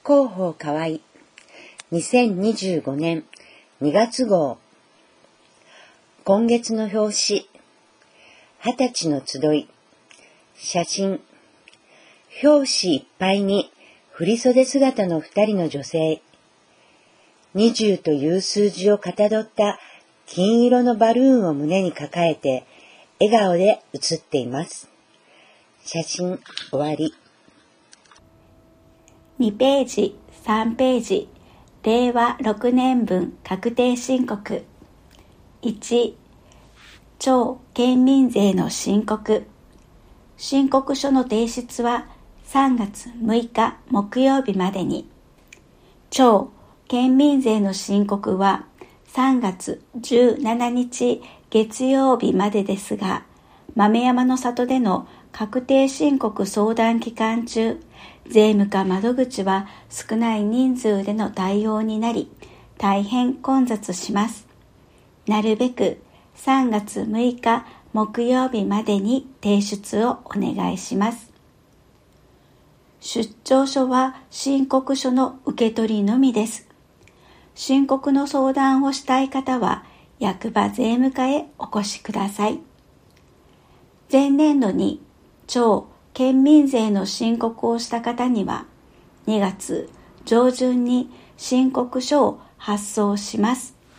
広報河合2025年2月号。今月の表紙、20歳の集い。写真。表紙いっぱいに振袖姿の2人の女性。20という数字をかたどった金色のバルーンを胸に抱えて笑顔で写っています。写真終わり。 2ページ、3ページ、令和6年分確定申告。1、町県民税の申告。申告書の提出は3月6日木曜日までに。町県民税の申告は3月17日月曜日までですが、豆山の里での確定申告相談期間中、税務課窓口は少ない人数での対応になり、大変混雑します。なるべく3月6日木曜日までに提出をお願いします。出張書は申告書の受け取りのみです。申告の相談をしたい方は役場税務課へお越しください。前年度に町県民税の申告をした方には2月上旬に申告書を発送します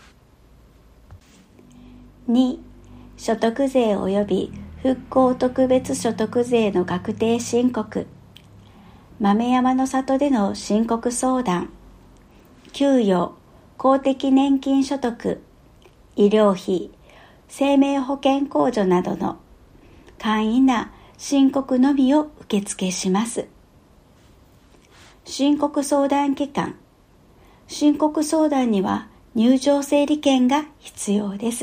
。2、所得税及び復興特別所得税の確定申告。豆山の里での申告相談。給与、公的年金所得、医療費、生命保険控除などの簡易な申告のみを受付します。申告相談期間。申告相談には入場整理券が必要です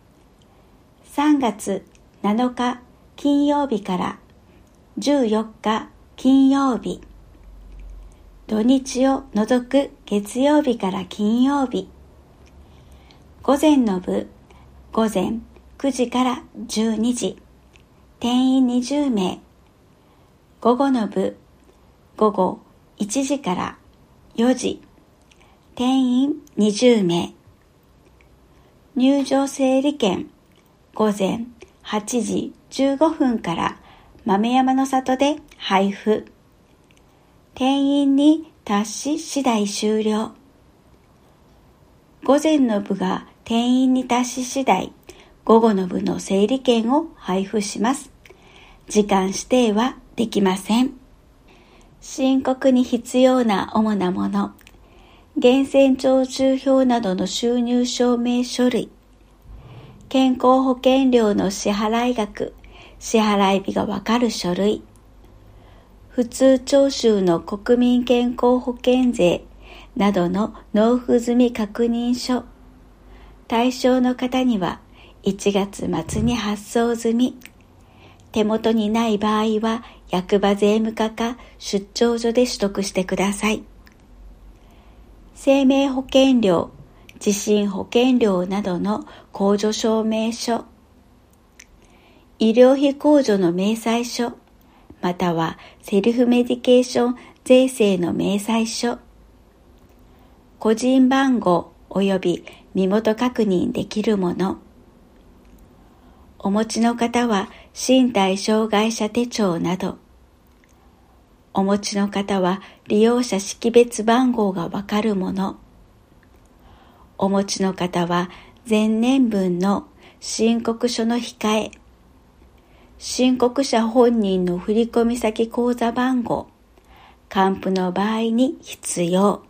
。3月7日金曜日から14日金曜日。土日を除く月曜日から金曜日。午前の部、午前9時から12時。定員20名。午後の部、午後1時から4時。定員20名。入場整理券、午前8時15分から豆山の里で配布。定員に達し次第終了。午前の部が定員に達し次第、午後の部の整理券を配布します。時間指定はできません。申告に必要な主なもの。源泉徴収票などの収入証明書類。健康保険料の支払い額、支払い日がわかる書類。普通徴収の国民健康保険税などの納付済み確認書。対象の方には1月末に発送済み。手元にない場合は役場税務課か出張所で取得してください。生命保険料、地震保険料などの控除証明書。医療費控除の明細書、またはセルフメディケーション税制の明細書。個人番号及び身元確認できるもの。お持ちの方は身体障害者手帳など。お持ちの方は利用者識別番号がわかるもの。お持ちの方は前年分の申告書の控え。申告者本人の振込先口座番号。還付の場合に必要。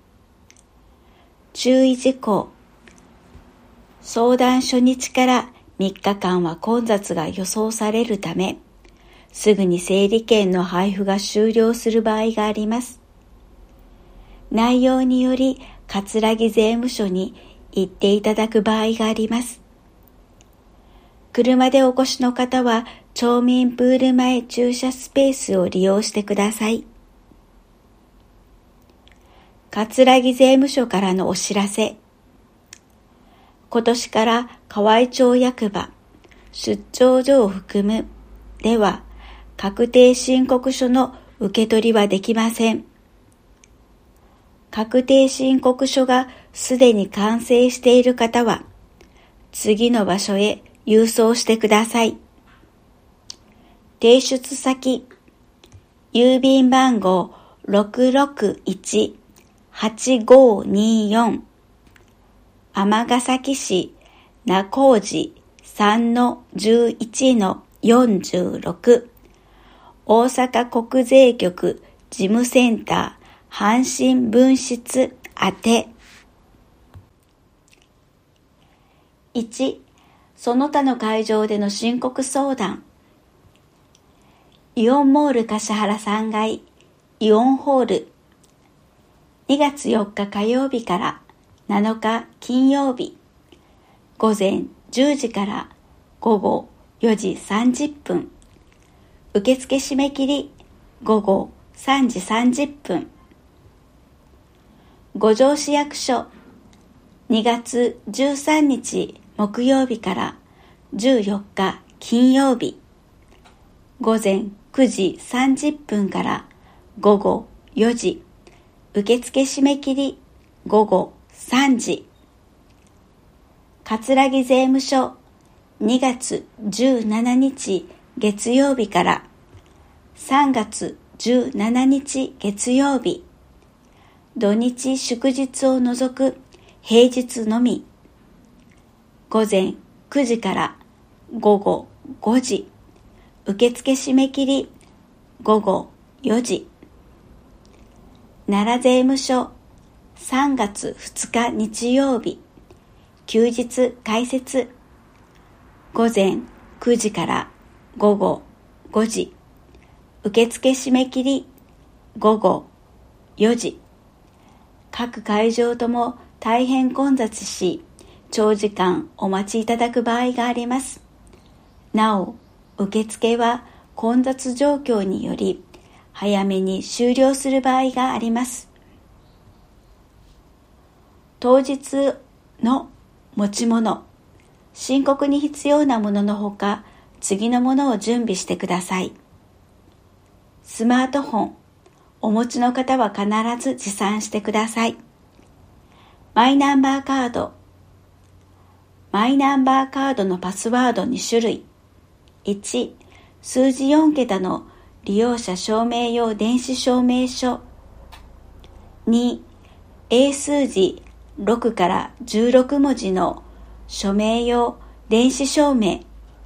注意事項。相談初日から3日間は混雑が予想されるため、すぐに整理券の配布が終了する場合があります。内容により、葛城税務署に行っていただく場合があります。車でお越しの方は、町民プール前駐車スペースを利用してください。葛城税務署からのお知らせ。今年から河合町役場、出張所を含むでは、確定申告書の受け取りはできません。 確定申告書がすでに完成している方は、次の場所へ郵送してください。提出先、郵便番号661-8524、尼崎市名小路 3-11-46、大阪国税局事務センター阪神分室宛て。1、その他の会場での申告相談。イオンモール橿原3階イオンホール、2月4日火曜日から7日金曜日、午前10時から午後4時30分、受付締め切り午後3時30分。五条市役所、2月13日木曜日から14日金曜日、午前9時30分から午後4時、受付締め切り午後3時。葛城税務署、2月17日月曜日から3月17日月曜日、土日祝日を除く平日のみ、午前9時から午後5時、受付締め切り午後4時。奈良税務署、3月2日日曜日、休日開設、午前9時から午後5時、受付締め切り午後4時。各会場とも大変混雑し、長時間お待ちいただく場合があります。なお、受付は混雑状況により早めに終了する場合があります。当日の持ち物、申告に必要なもののほか、次のものを準備してください。スマートフォン、お持ちの方は必ず持参してください。マイナンバーカード、マイナンバーカードのパスワード2種類。1、数字4桁の利用者証明用電子証明書。2、英数字6から16文字の署名用電子証明。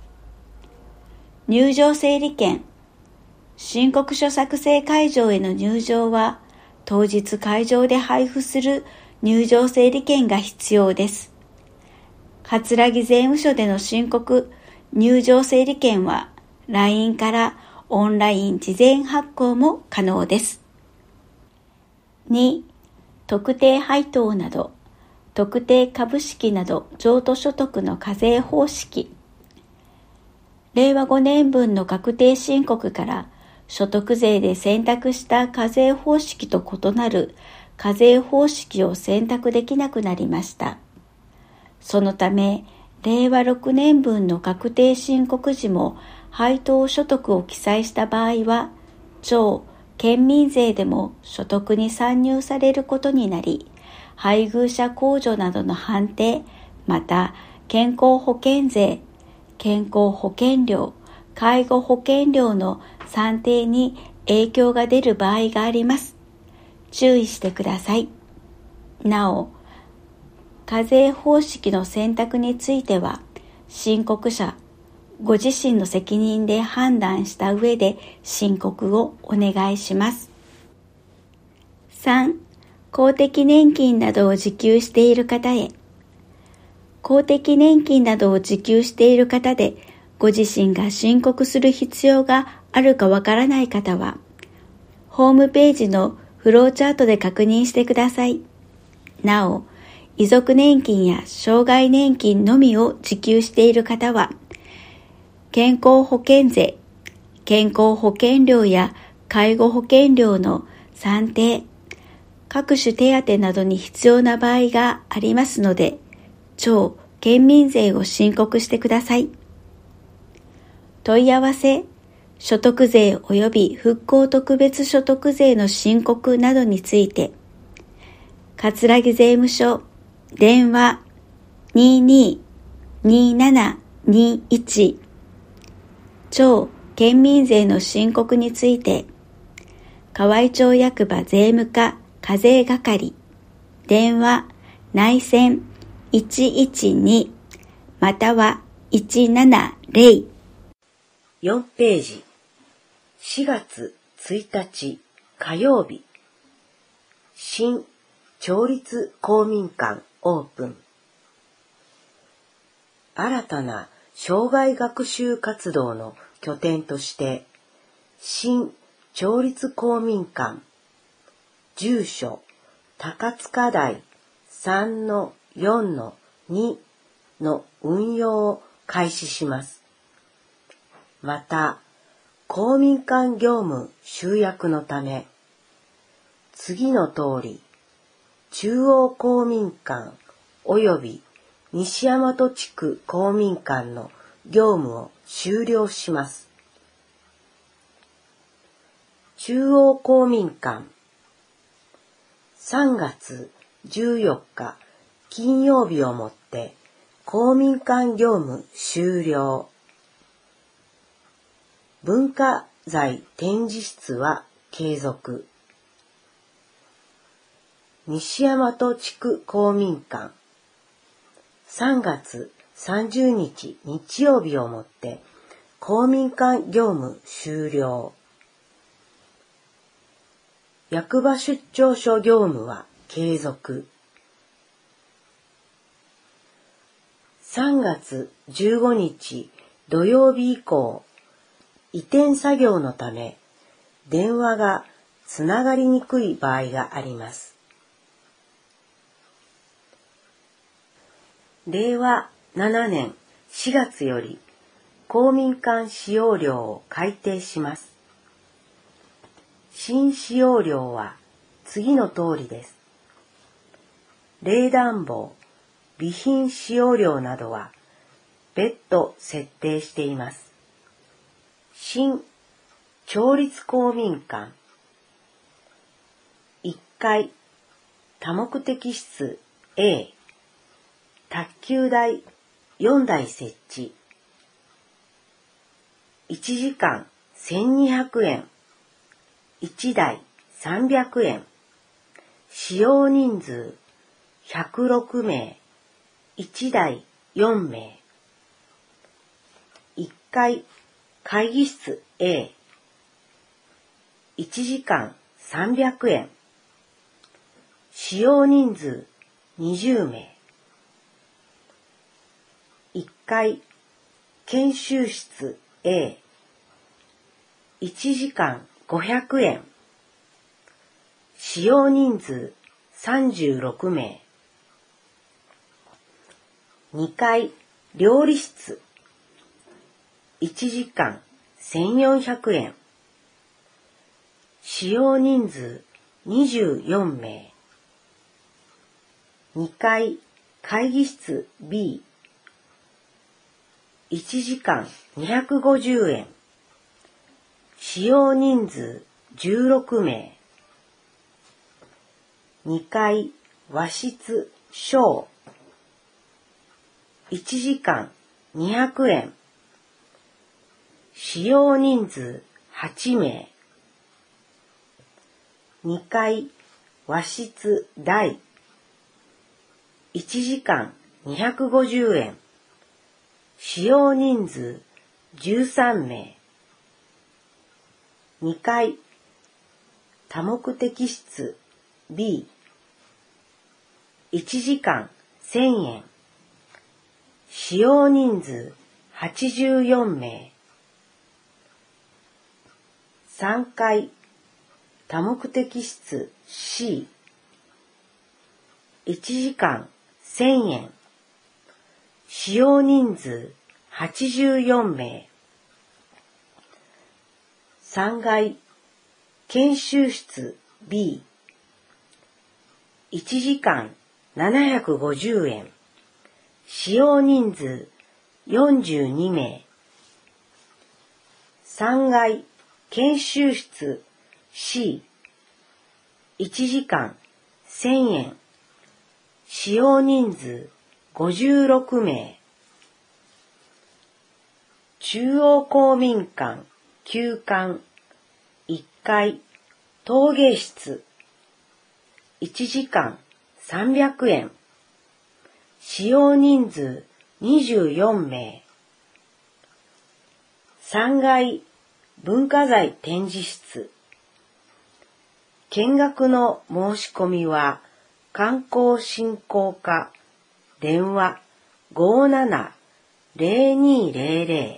入場整理券。申告書作成会場への入場は、当日会場で配布する入場整理券が必要です。葛城税務署での申告入場整理券は、LINE からオンライン事前発行も可能です。2、特定配当など、特定株式など譲渡所得の課税方式。令和5年分の確定申告から所得税で選択した課税方式と異なる課税方式を選択できなくなりました。そのため、令和6年分の確定申告時も配当所得を記載した場合は、町・県民税でも所得に算入されることになり、配偶者控除などの判定、また健康保険税、健康保険料、介護保険料の算定に影響が出る場合があります。注意してください。なお、課税方式の選択については、申告者ご自身の責任で判断した上で申告をお願いします。3、公的年金などを受給している方へ。公的年金などを受給している方で、ご自身が申告する必要があるかわからない方は、ホームページのフローチャートで確認してください。なお、遺族年金や障害年金のみを受給している方は、健康保険税、健康保険料や介護保険料の算定、各種手当などに必要な場合がありますので、町・県民税を申告してください。問い合わせ、所得税及び復興特別所得税の申告などについて、 葛城税務署電話222721町県民税の申告について河合町役場税務課課税係電話内線112または170 4ページ4月1日火曜日新町立公民館オープン新たな障害学習活動の拠点として新町立公民館住所高塚台 3-4-2 の運用を開始します。また公民館業務集約のため次の通り中央公民館及び西大和地区公民館の業務を終了します。中央公民館3月14日金曜日をもって公民館業務終了。文化財展示室は継続。西大和地区公民館3月30日日曜日をもって公民館業務終了。役場出張所業務は継続。3月15日土曜日以降移転作業のため電話がつながりにくい場合があります。令和7年4月より公民館使用料を改定します。新使用料は次の通りです。冷暖房、備品使用料などは別途設定しています。新町立公民館1階多目的室 A 卓球台4台設置1時間1200円1台300円使用人数106名1台4名1階会議室 A 1時間300円使用人数20名1階研修室 A 1時間500円使用人数36名2階料理室1時間1400円使用人数24名2階会議室 B 1時間250円使用人数16名2階和室小1時間200円使用人数8名2階和室大1時間250円使用人数13名2階多目的室 B 1時間1000円使用人数84名3階多目的室 C 1時間1000円使用人数84名3階研修室 B 1時間750円使用人数42名3階研修室 C 1時間1000円使用人数56名。中央公民館休館1階陶芸室1時間300円。使用人数24名。3階文化財展示室。見学の申し込みは観光振興課電話57-0200。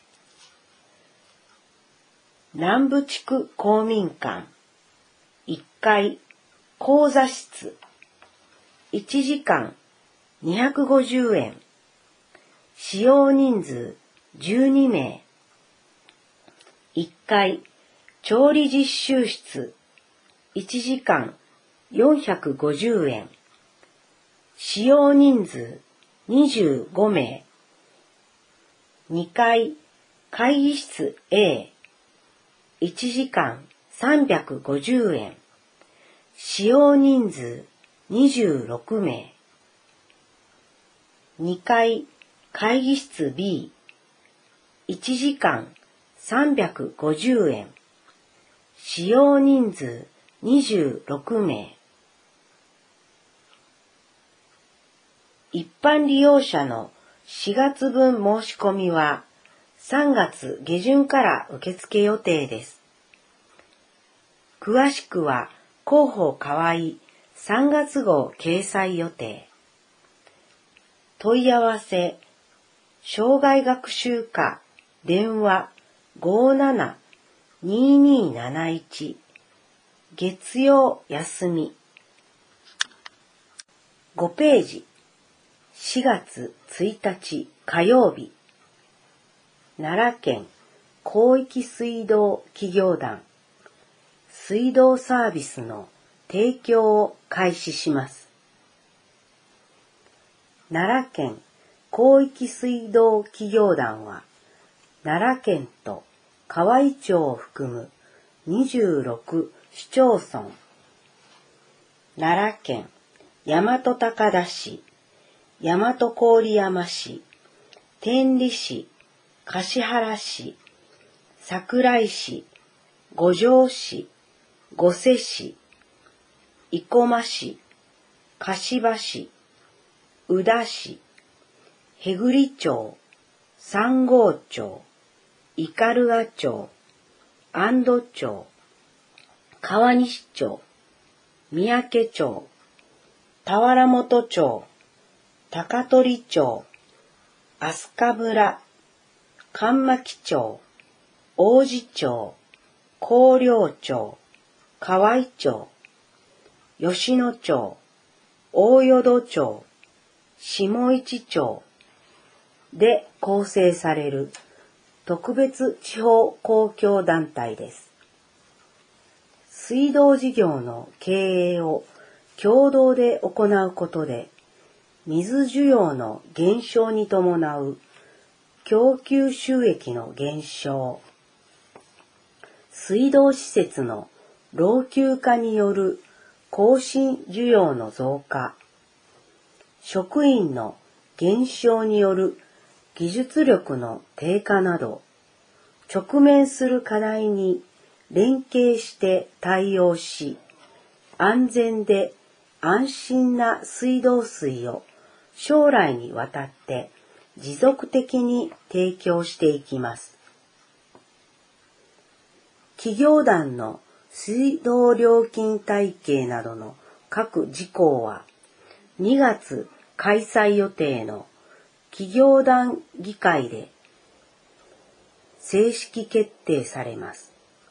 南部地区公民館1階講座室1時間250円。使用人数12名。1階調理実習室1時間450円。使用人数25名。2階会議室 A1 時間350円。使用人数26名。2階会議室 B1 時間350円。使用人数26名。一般利用者の4月分申し込みは3月下旬から受付予定です。詳しくは広報河合3月号掲載予定。問い合わせ障害学習課電話57-2271月曜休み。5ページ4月1日火曜日。奈良県広域水道企業団水道サービスの提供を開始します。奈良県広域水道企業団は奈良県と河合町を含む26市町村、奈良県大和高田市、大和郡山市、天理市、橿原市、桜井市、五條市、御所市、生駒市、柏市、宇陀市、平栗町、三郷町、斑鳩町、安堵町、川西町、三宅町、田原本町、高取町、飛鳥村、神巻町、王子町、広陵町、河合町、吉野町、大淀町、下市町で構成される特別地方公共団体です。水道事業の経営を共同で行うことで、水需要の減少に伴う供給収益の減少、水道施設の老朽化による更新需要の増加、職員の減少による技術力の低下など、直面する課題に連携して対応し、安全で安心な水道水を将来にわたって持続的に提供していきます。企業団の水道料金体系などの各事項は2月開催予定の企業団議会で正式決定されます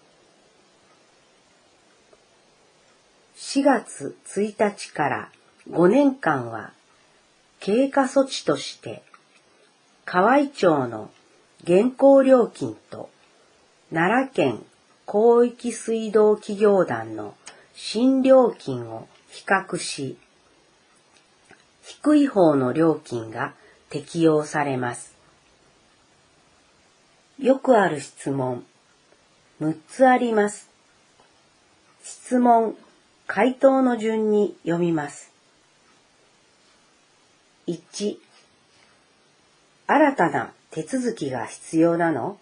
。4月1日から5年間は経過措置として河合町の現行料金と奈良県広域水道企業団の新料金を比較し、低い方の料金が適用されます。よくある質問、6つあります。質問、回答の順に読みます。 1、新たな手続きが必要なの？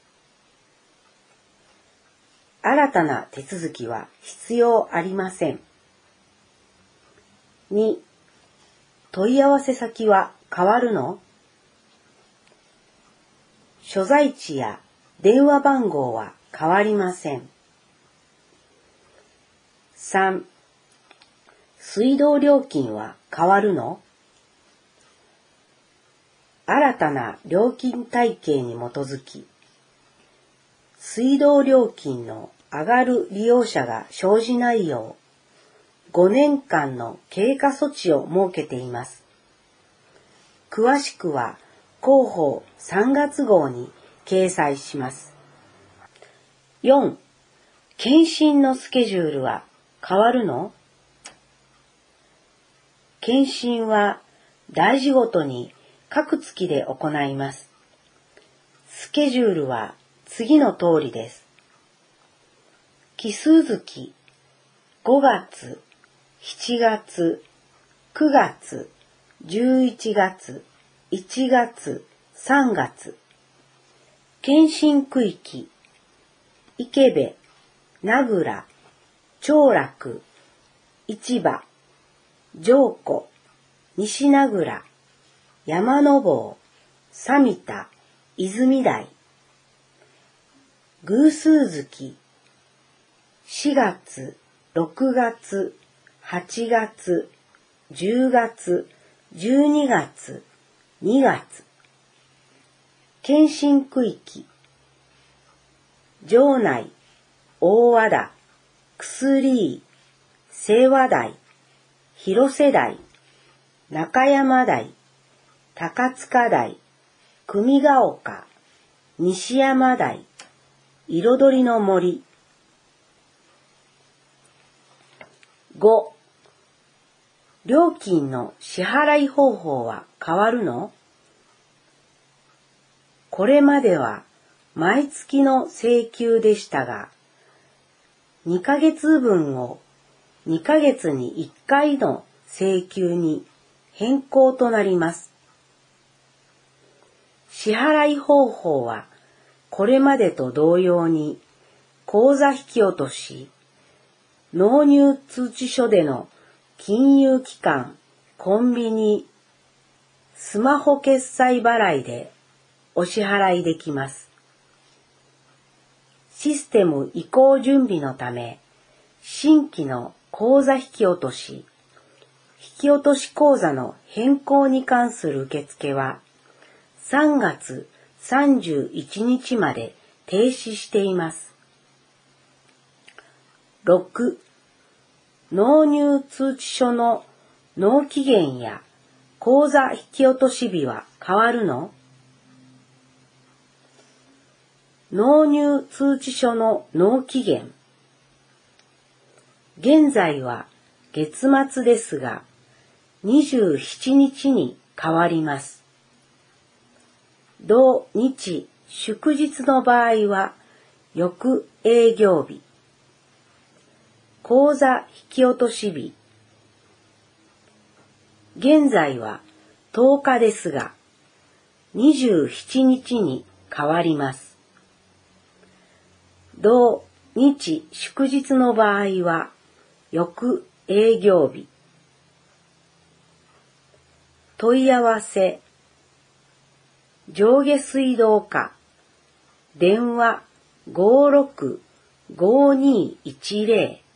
新たな手続きは必要ありません。2、問い合わせ先は変わるの？所在地や電話番号は変わりません。3、水道料金は変わるの？新たな料金体系に基づき、水道料金の上がる利用者が生じないよう、5年間の経過措置を設けています。詳しくは広報3月号に掲載します。4、検診のスケジュールは変わるの？検診は大事ごとに各月で行います。スケジュールは次の通りです。奇数月、5月、7月、9月、11月、1月、3月。検診区域、池部、名倉、長楽、市場、上古、西名倉、山の坊、三田、泉台。偶数月、4月、6月、8月、10月、12月、2月。検診区域、城内、大和田、薬井、清和台、広瀬台、中山台、高塚台、久美ヶ丘、西山台、彩りの森。5、料金の支払い方法は変わるの？これまでは毎月の請求でしたが、2ヶ月分を2ヶ月に1回の請求に変更となります。支払い方法はこれまでと同様に口座引き落とし、納入通知書での金融機関、コンビニ、スマホ決済払いでお支払いできます。システム移行準備のため、新規の口座引き落とし、引き落とし口座の変更に関する受付は3月31日まで停止しています。6、納入通知書の納期限や口座引き落とし日は変わるの？納入通知書の納期限。現在は月末ですが、27日に変わります。土日祝日の場合は翌営業日。口座引き落とし日。現在は10日ですが、27日に変わります。土日祝日の場合は翌営業日。問い合わせ、上下水道課、電話565210